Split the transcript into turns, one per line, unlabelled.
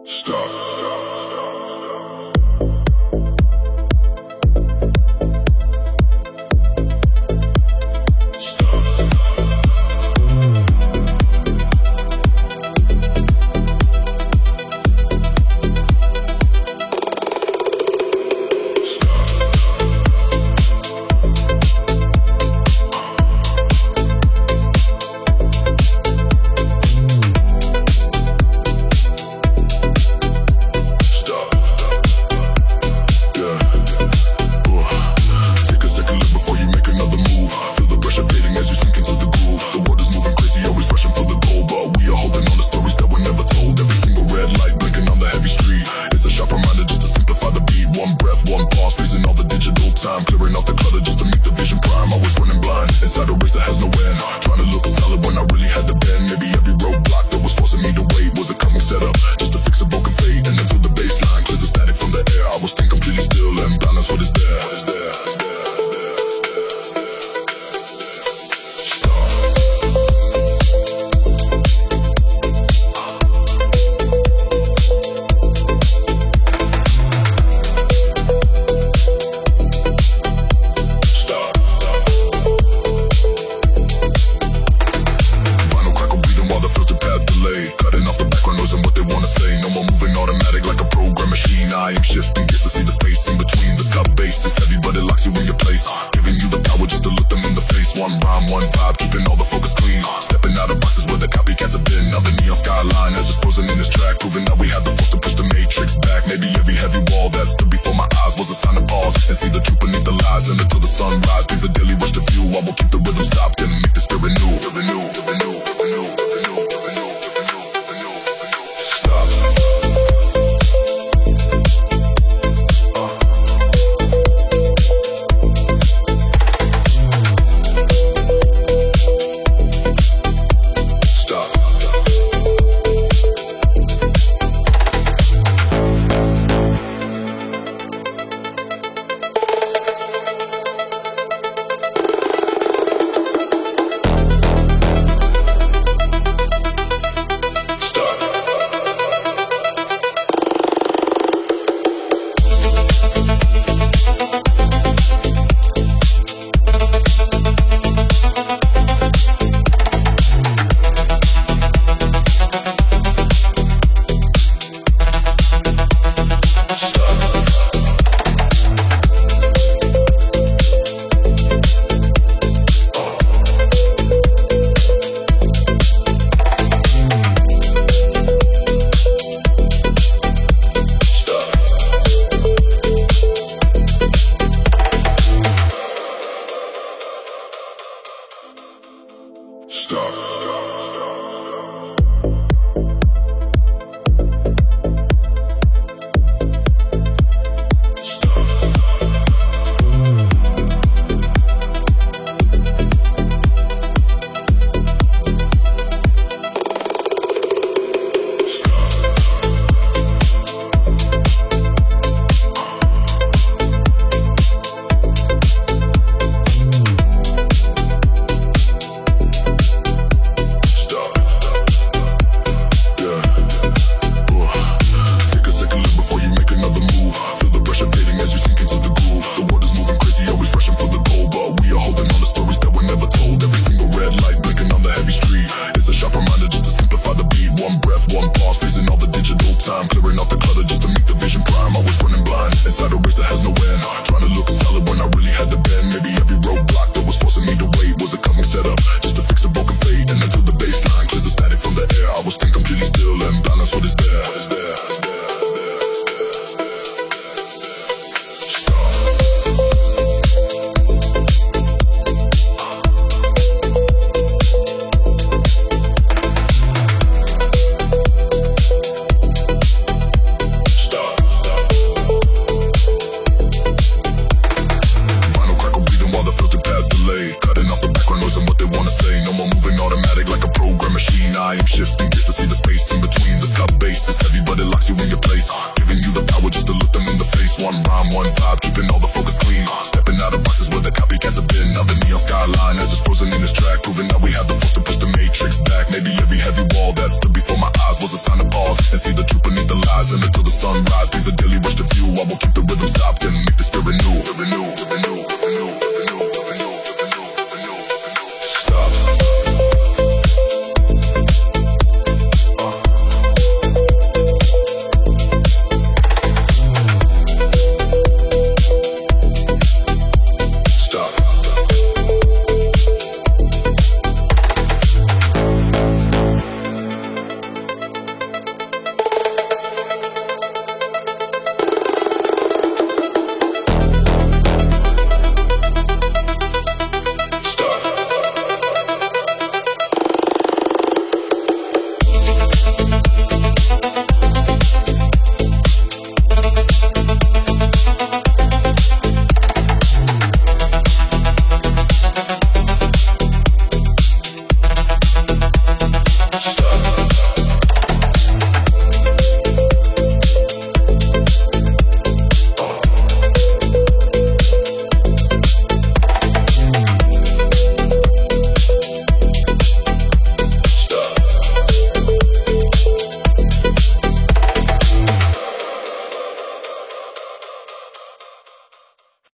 shifting just to see the space in between. The sub bass is heavy, but it locks you in your place. Giving you the power just to look them in the face. One rhyme, one vibe, keeping all the focus clean. Stepping out of boxes where the copycats have been. Now the neon skyline has just frozen in this track, proving that we have the force to push the matrix back. Maybe every heavy wall that stood before my eyes was a sign of pause. and see the truth beneath the lies. And until the sunrise brings a daily rush to view, I will keep the rhythm stopped.